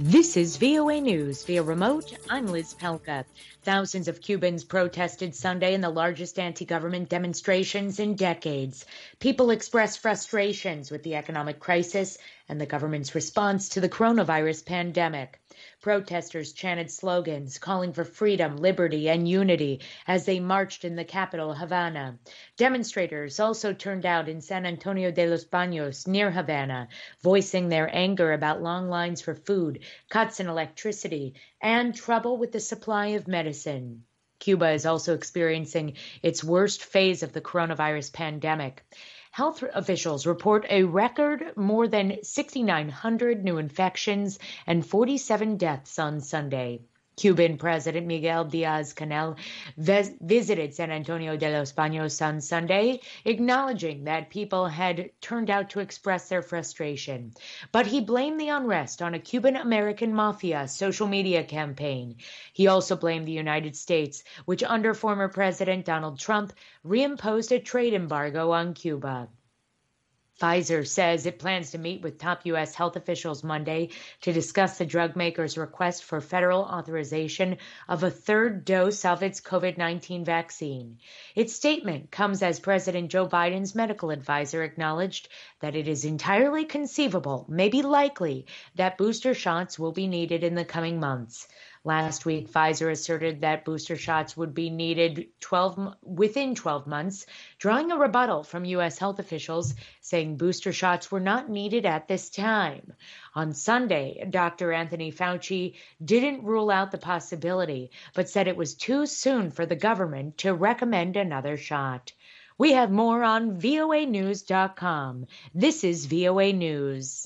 This is VOA News. Via remote, I'm Liz Pelka. Thousands of Cubans protested Sunday in the largest anti-government demonstrations in decades. People expressed frustrations with the economic crisis and the government's response to the coronavirus pandemic. Protesters chanted slogans calling for freedom, liberty, and unity as they marched in the capital, Havana. Demonstrators also turned out in San Antonio de los Baños, near Havana, voicing their anger about long lines for food, cuts in electricity, and trouble with the supply of medicine. Cuba is also experiencing its worst phase of the coronavirus pandemic. Health officials report a record more than 6,900 new infections and 47 deaths on Sunday. Cuban President Miguel Diaz-Canel visited San Antonio de los Baños on Sunday, acknowledging that people had turned out to express their frustration. But he blamed the unrest on a Cuban-American mafia social media campaign. He also blamed the United States, which under former President Donald Trump reimposed a trade embargo on Cuba. Pfizer says it plans to meet with top U.S. health officials Monday to discuss the drug maker's request for federal authorization of a third dose of its COVID-19 vaccine. Its statement comes as President Joe Biden's medical advisor acknowledged that it is entirely conceivable, maybe likely, that booster shots will be needed in the coming months. Last week, Pfizer asserted that booster shots would be needed within 12 months, drawing a rebuttal from U.S. health officials saying booster shots were not needed at this time. On Sunday, Dr. Anthony Fauci didn't rule out the possibility, but said it was too soon for the government to recommend another shot. We have more on voanews.com. This is VOA News.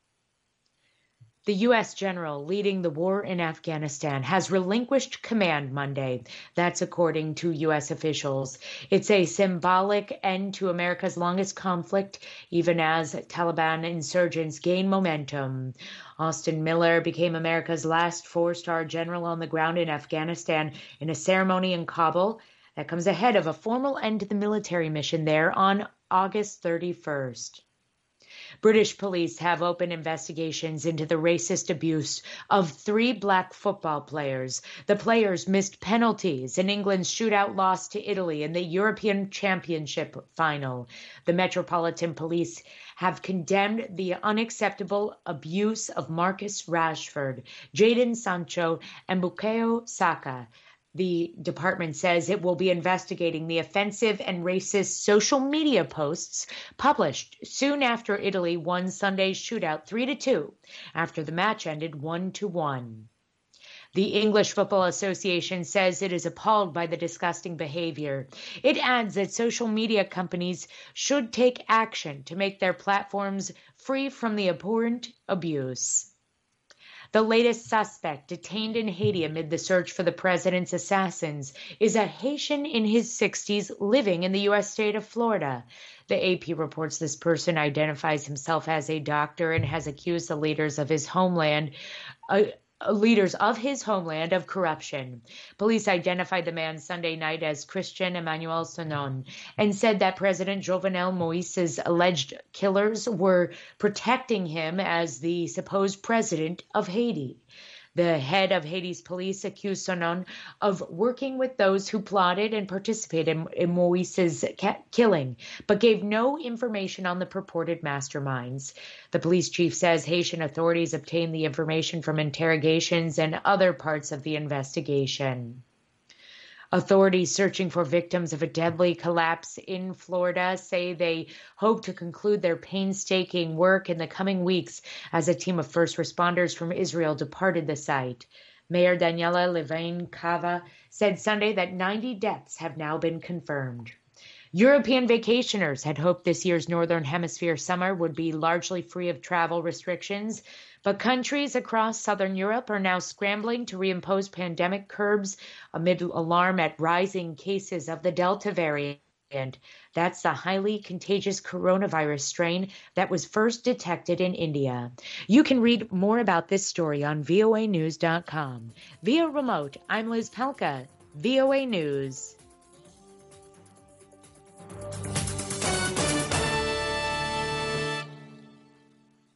The U.S. general leading the war in Afghanistan has relinquished command Monday. That's according to U.S. officials. It's a symbolic end to America's longest conflict, even as Taliban insurgents gain momentum. Austin Miller became America's last four-star general on the ground in Afghanistan in a ceremony in Kabul that comes ahead of a formal end to the military mission there on August 31st. British police have opened investigations into the racist abuse of 3 black football players. The players missed penalties in England's shootout loss to Italy in the European Championship final. The Metropolitan Police have condemned the unacceptable abuse of Marcus Rashford, Jadon Sancho, and Bukayo Saka. The department says it will be investigating the offensive and racist social media posts published soon after Italy won Sunday's shootout 3-2 after the match ended 1-1. The English Football Association says it is appalled by the disgusting behavior. It adds that social media companies should take action to make their platforms free from the abhorrent abuse. The latest suspect detained in Haiti amid the search for the president's assassins is a Haitian in his 60s living in the U.S. state of Florida. The AP reports this person identifies himself as a doctor and has accused the leaders of his homeland of corruption. Police identified the man Sunday night as Christian Emmanuel Sonon and said that President Jovenel Moise's alleged killers were protecting him as the supposed president of Haiti. The head of Haiti's police accused Sonon of working with those who plotted and participated in Moise's killing, but gave no information on the purported masterminds. The police chief says Haitian authorities obtained the information from interrogations and other parts of the investigation. Authorities searching for victims of a deadly collapse in Florida say they hope to conclude their painstaking work in the coming weeks as a team of first responders from Israel departed the site. Mayor Daniela Levine-Cava said Sunday that 90 deaths have now been confirmed. European vacationers had hoped this year's Northern Hemisphere summer would be largely free of travel restrictions, but countries across Southern Europe are now scrambling to reimpose pandemic curbs amid alarm at rising cases of the Delta variant. That's the highly contagious coronavirus strain that was first detected in India. You can read more about this story on voanews.com. Via remote, I'm Liz Pelka, VOA News.